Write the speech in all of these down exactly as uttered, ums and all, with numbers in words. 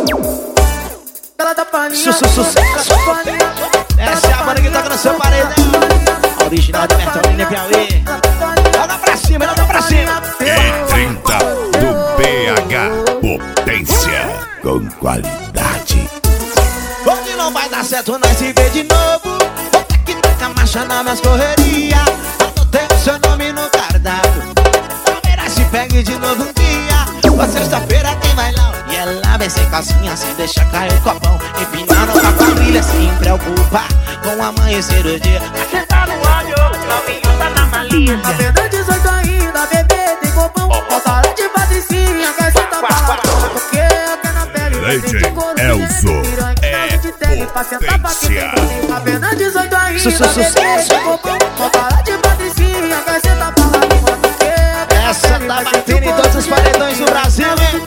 Ela tá paninha. Sucesso. Essa é a banda que toca no seu paredão. Original de Bertolini Piauí. Joga pra cima, joga pra cima. E trinta do B H. Potência com qualidade. Hoje não vai dar certo, nós se vê de novo. Vou ter que tacar marcha na minhas correrias. Anotei o seu nome no cardápio. Palmeiras se pegue de novo um dia. Uma sexta-feira tem bailão e ela vem sem calcinha, sem deixar cair o copão. Empinando com a quadrilha, sem preocupar com o amanhecer do dia. Você tá no áudio, novinho tá na malinha. Apenas dezoito ainda, bebê tem copão. Falta de patricinha, quer sentar pra lá. Porque até na pele vai sentir couro de Elzo é potência. Apenas dezoito ainda, Sucesso. bebê tem copão. Falta de patricinha, quer sentar pra lá. Essa tá batendo em todos os paredões do Brasil, hein?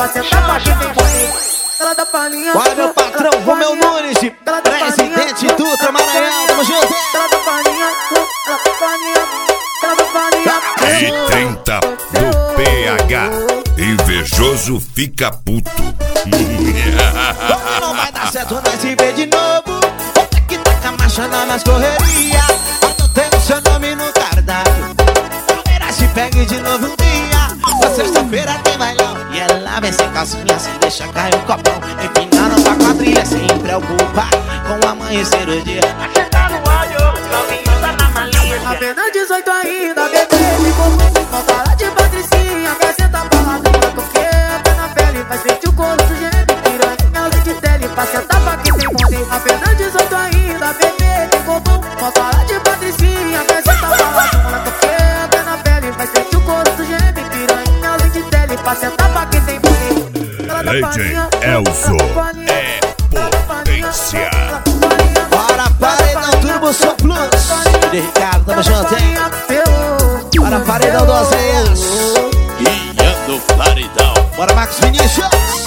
Ela tá paninha. Olha meu patrão, Romeu Nunes, presidente Dutra Maranhão, tamo junto. Ela tá paninha, ela tá paninha, ela tá paninha. E trinta do B H. Invejoso fica puto. Hoje não vai dar certo, nós se vê de novo. Vou ter que tacar marcha na minhas correrias. Anotei o seu nome no cardápio. Palmeiras se pegue de novo um dia. Na sexta-feira tem bailão e ela vem sem calcinha, sem deixar cair o copão. Empinando com a quadrilha, sem preocupar com o amanhecer do dia. Você tá no áudio, novinho tá na malinha. Apenas dezoito ainda, bebê ficou. Falta de patricinha, quer sentar pra lá. Porque até na pele vai sentir o couro do gêmeo. Piranha, leite dele, pra sentar pra quem tem poder. Apenas dezoito ainda, bebê ficou. Falta de patricinha, quer sentar pra lá. Porque até na pele vai sentir o couro do gêmeo. Piranha, leite dele, pra sentar pra quem tem poder. Ela tá D J paninha, Elzo ela tá paninha, é ela tá paninha, potência. ela tá paninha. Para paredão Turbo Só Plus de Ricardo, tamo junto, hein? Para paredão do Azeias. Guiando Paredão. Bora Marcos Vinícius.